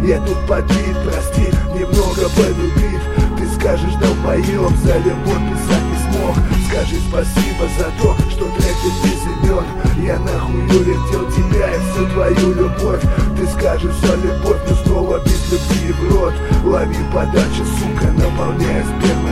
Я тут подбит, прости, немного полюбит. Ты скажешь, долбоёб, за любовь писать не смог. Скажи спасибо за то, что треки без имен. Я нахуй улетел тебя и всю твою любовь. Ты скажешь, все любовь, но снова без любви в рот. Лови подачи, сука, наполняя сперму